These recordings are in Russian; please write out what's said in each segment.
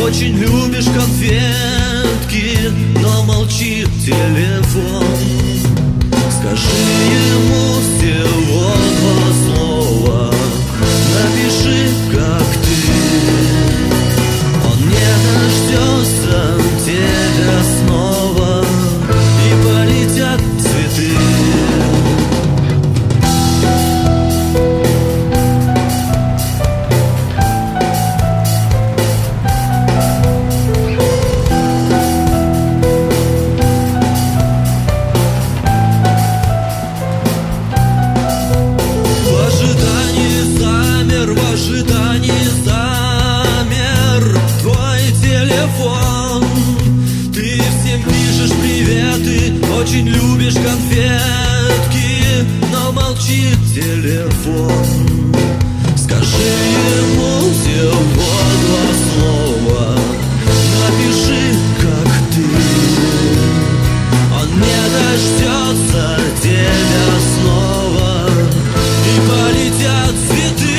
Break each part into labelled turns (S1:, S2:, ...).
S1: Очень любишь конфетки, но молчит телефон. Скажи ему всего два слова, напиши, как ты. Он не дождется тебя снова, и полетят цветы. В ожидании замер твой телефон. Ты всем пишешь приветы, очень любишь конфетки, но молчит телефон. Скажи ему всего два слова, напиши, как ты. Он не дождется тебя снова, и полетят цветы.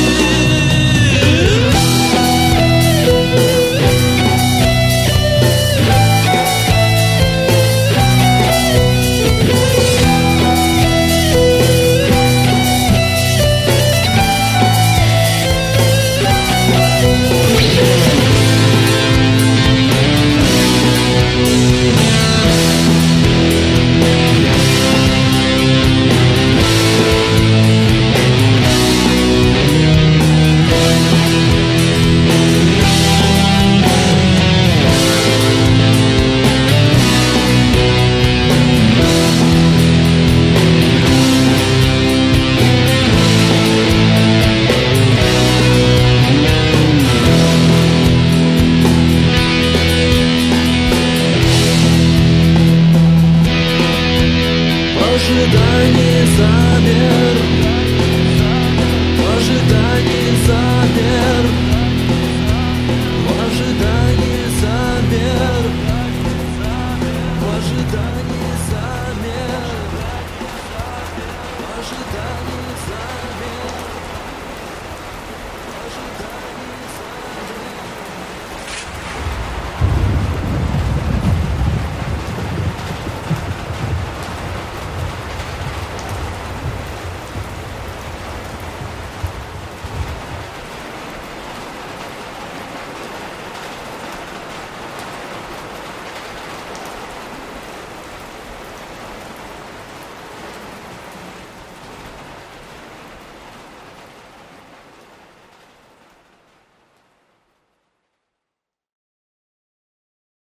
S1: В ожидании замер, в ожидании замер, в ожидании замер, в ожидании.